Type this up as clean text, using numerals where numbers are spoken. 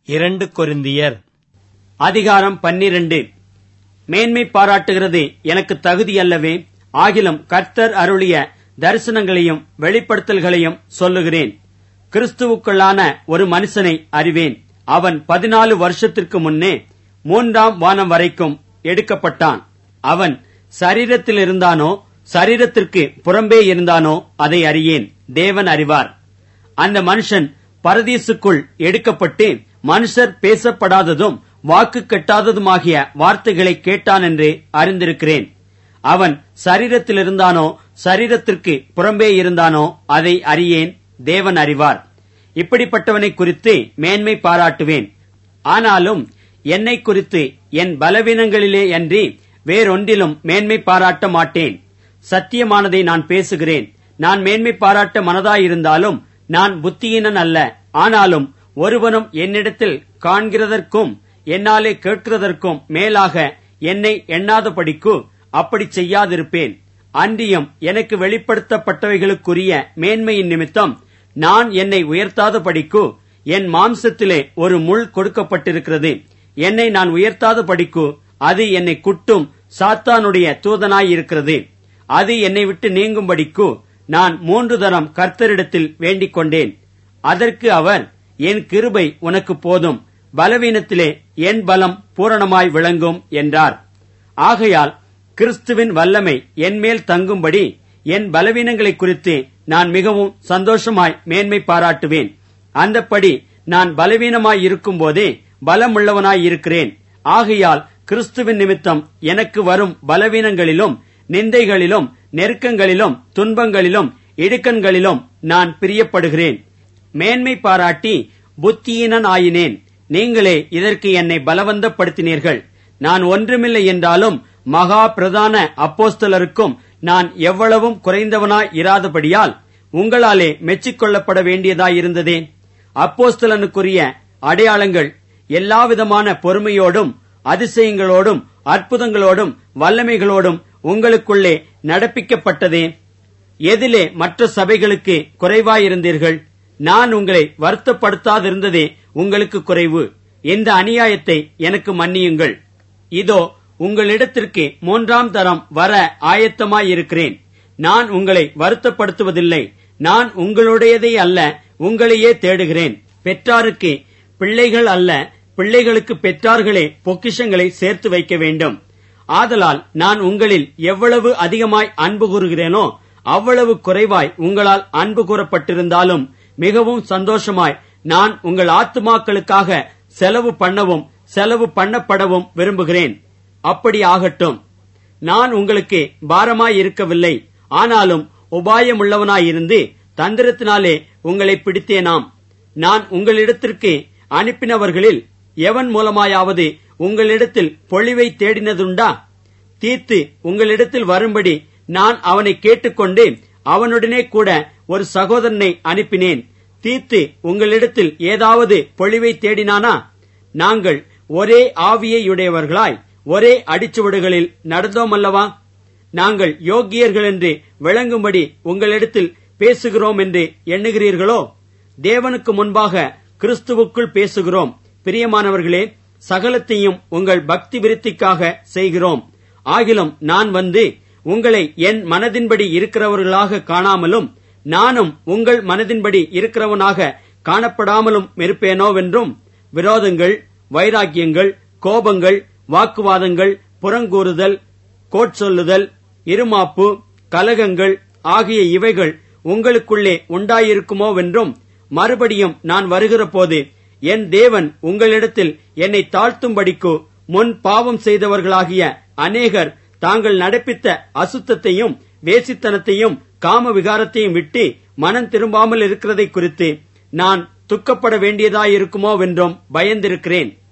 2 கொரிந்தியர் அதிகாரம் 12. மேன்மை பாராட்டுகிறது எனக்கு தகுதி அல்லவே, ஆகிலும் கர்த்தர் அருளிய தரிசனங்களையும் வெளிப்படுத்தல்களையும் சொல்லுகிறேன். கிறிஸ்துவுக்குள்ளான ஒரு மனுஷனை அறிவேன். அவன் 14 வருஷத்திற்கு முன்னே 3ஆம் வானம் வரைக்கும் எடுக்கப்பட்டான். அவன் சரீரத்தில் இருந்தானோ சரீரத்திற்கு புறம்பே இருந்தானோ அதை அறியேன், தேவன் அறிவார். அந்த மனுஷன் பரதீசுக்குள் எடுக்கப்பட்டு மனுஷர் பேசப்படாததும் வாக்கு கெட்டாததுமாகிய வார்த்தைகளை கேட்டான் என்று அறிந்திருக்கிறேன். அவன் சரீரத்தில் இருந்தானோ சரீரத்திற்கு புறம்பே இருந்தானோ அதை அறியேன், தேவன் அறிவார். இப்படிப்பட்டவனை குறித்து மேன்மை பாராட்டுவேன். ஆனாலும் என்னை குறித்து என் பலவீனங்களிலே அன்றி வேறொன்றிலும் மேன்மை பாராட்ட மாட்டேன். சத்தியமானதை நான் பேசுகிறேன். நான் மேன்மை பாராட்ட மனதாயிருந்தாலும் நான் புத்தியீனன் அல்ல. ஆனாலும் ஒருவனும் என்னிடத்தில் காண்கிறதற்கும் என்னாலே கேட்கிறதற்கும் மேலாக என்னை எண்ணாதபடிக்கு அப்படி செய்யாதிருப்பேன். அன்றியும் எனக்கு வெளிப்படுத்தப்பட்டவைகளுக்குரிய மேன்மையின் நிமித்தம் நான் என்னை உயர்த்தாதபடிக்கு என் மாம்சத்திலே ஒரு முள் கொடுக்கப்பட்டிருக்கிறது. என்னை நான் உயர்த்தாதபடிக்கு அது என்னை குட்டும் சாத்தானுடைய தூதனாயிருக்கிறது. அது என்னை விட்டு நீங்கும்படிக்கு நான் 3 தரம் கர்த்தரிடத்தில் வேண்டிக் கொண்டேன். அதற்கு அவர், என் கிருபை உனக்கு போதும், பலவீனத்திலே என் பலம் பூரணமாய் விளங்கும் என்றார். ஆகையால் கிறிஸ்துவின் வல்லமை என்மேல் தங்கும்படி என் பலவீனங்களை குறித்து நான் மிகவும் சந்தோஷமாய் மேன்மை பாராட்டுவேன். அந்தப்படி நான் பலவீனமாய் இருக்கும் போதே பலமுள்ளவனாய் இருக்கிறேன். ஆகையால் கிறிஸ்துவின் நிமித்தம் எனக்கு வரும் பலவீனங்களிலும் நிந்தைகளிலும் நெருக்கங்களிலும் துன்பங்களிலும் இடுக்கண்களிலும் நான் பிரியப்படுகிறேன். மேன்மை பாராட்டி புத்தியீனன் ஆயினேன். நீங்களே இதற்கு என்னை பலவந்தப்படுத்தினீர்கள். நான் ஒன்றுமில்லை என்றாலும் மகா பிரதான அப்போஸ்தலருக்கும் நான் எவ்வளவும் குறைந்தவனாய் இராதபடியால் உங்களாலே மெச்சிக்கொள்ளப்பட வேண்டியதாயிருந்ததே. அப்போஸ்தலனுக்குரிய அடையாளங்கள் எல்லாவிதமான பொறுமையோடும் அதிசயங்களோடும் அற்புதங்களோடும் வல்லமைகளோடும் உங்களுக்குள்ளே நடப்பிக்கப்பட்டதே. எதிலே மற்ற சபைகளுக்கு குறைவாயிருந்தீர்கள்? நான் உங்களை வருத்தப்படுத்தாதிருந்ததே உங்களுக்கு குறைவு. இந்த அநியாயத்தை எனக்கு மன்னியுங்கள். இதோ உங்களிடத்திற்கு 3ஆம் தரம் வர ஆயத்தமாயிருக்கிறேன். நான் உங்களை வருத்தப்படுத்துவதில்லை. நான் உங்களுடையதை அல்ல, உங்களையே தேடுகிறேன். பெற்றாருக்கு பிள்ளைகள் அல்ல, பிள்ளைகளுக்கு பெற்றார்களே பொக்கிஷங்களை சேர்த்து வைக்க வேண்டும். ஆதலால் நான் உங்களில் எவ்வளவு அதிகமாய் அன்பு கூறுகிறேனோ அவ்வளவு குறைவாய் உங்களால் அன்பு கூறப்பட்டிருந்தாலும் மிகவும் சந்தோஷமாய் நான் உங்கள் ஆத்துமாக்களுக்காக செலவு பண்ணவும் செலவு பண்ணப்படவும் விரும்புகிறேன். அப்படி ஆகட்டும். நான் உங்களுக்கு பாரமாய் இருக்கவில்லை, ஆனாலும் உபாயமுள்ளவனாயிருந்து தந்திரத்தினாலே உங்களை பிடித்தேனாம். நான் உங்களிடத்திற்கு அனுப்பினவர்களில் எவன் மூலமாயாவது உங்களிடத்தில் பொழிவை தேடினதுண்டா? தீத்து உங்களிடத்தில் வரும்படி நான் அவனை கேட்டுக்கொண்டு அவனுடனே கூட ஒரு சகோதரனை அனுப்பினேன். தீத்து உங்களிடத்தில் ஏதாவது பொழிவை தேடினானா? நாங்கள் ஒரே ஆவியையுடையவர்களாய் ஒரே அடிச்சுவடுகளில் நடந்தோமல்லவா? நாங்கள் யோக்கியர்கள் என்று விளங்கும்படி உங்களிடத்தில் பேசுகிறோம் என்று எண்ணுகிறீர்களோ? தேவனுக்கு முன்பாக கிறிஸ்துவுக்குள் பேசுகிறோம். பிரியமானவர்களே, சகலத்தையும் உங்கள் பக்தி விருத்திக்காக செய்கிறோம். ஆகிலும் நான் வந்து உங்களை என் மனதின்படி இருக்கிறவர்களாக காணாமலும் நானும் உங்கள் மனதின்படி இருக்கிறவனாக காணப்படாமலும் இருப்பேனோவென்றும் விரோதங்கள், வைராக்கியங்கள், கோபங்கள், வாக்குவாதங்கள், புறங்கூறுதல், கோட்சொல்லுதல், இருமாப்பு, கலகங்கள் ஆகிய இவைகள் உங்களுக்குள்ளே உண்டாயிருக்குமோவென்றும் மறுபடியும் நான் வருகிற போது என் தேவன் உங்களிடத்தில் என்னை தாழ்த்தும்படிக்கு முன் பாவம் செய்தவர்களாகிய அநேகர் தாங்கள் நடப்பித்த அசுத்தத்தையும் வேசித்தனத்தையும் காம விகாரத்தையும் விட்டு மனம் திரும்பாமல் இருக்கிறதை குறித்து நான் துக்கப்பட வேண்டியதாயிருக்குமோவென்றும் பயந்திருக்கிறேன்.